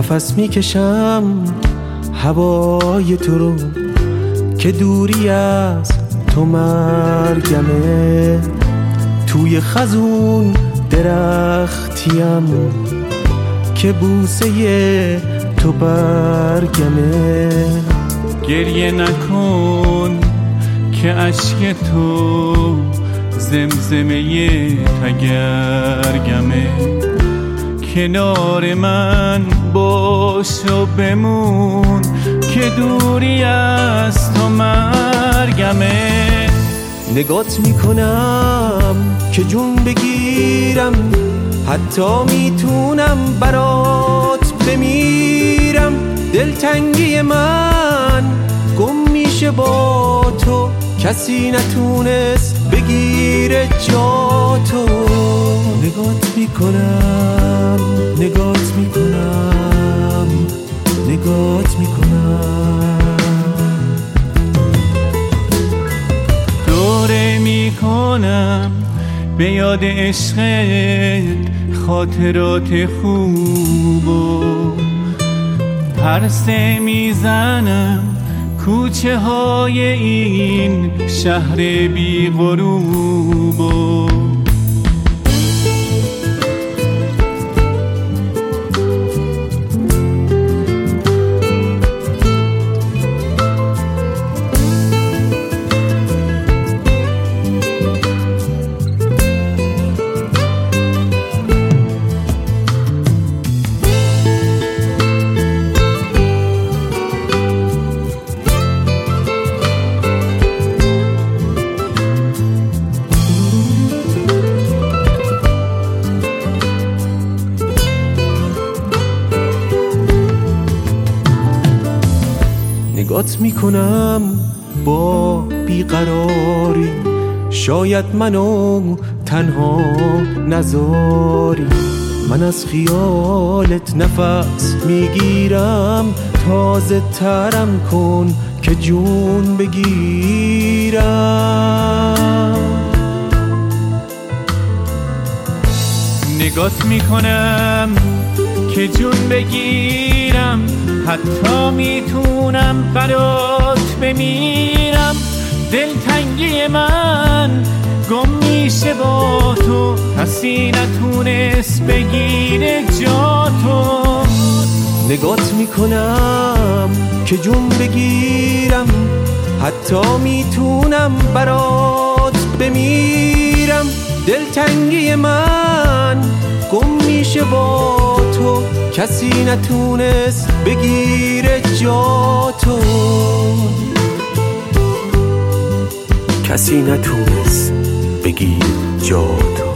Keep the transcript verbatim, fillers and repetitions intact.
نفس میکشم هوای تو رو که دوری از تو مرگمه. توی خزون درختیم که بوسه تو برگمه. گریه نکن که اشک تو زمزمه تگرگمه. کنار من باش و بمون که دوری از تو مرگمه. نگات میکنم که جون بگیرم، حتی میتونم برات بمیرم. دلتنگی من گم میشه با تو، کسی نتونست بگیره جا تو. نگات میکنم نگات میکنم نگات میکنم. دوره میکنم به یاد عشقت خاطرات خوب و پرسه میزنم کوچه های این شهر بی غروب و نگات میکنم با بیقراری، شاید منو تنها نذاری. من از خیالت نفس میگیرم، تازه ترم کن که جون بگیرم. نگات میکنم که جون بگیرم، حتی میتونم برات بمیرم. دلتنگی من گم میشه با تو، کسی نتونست بگیره جا تو. نگات میکنم که جون بگیرم، حتی میتونم برات بمیرم. دلتنگی من گم میشه با تو، کسی نتونست بگیره جا تو. کسی نتونست بگیر جا تو.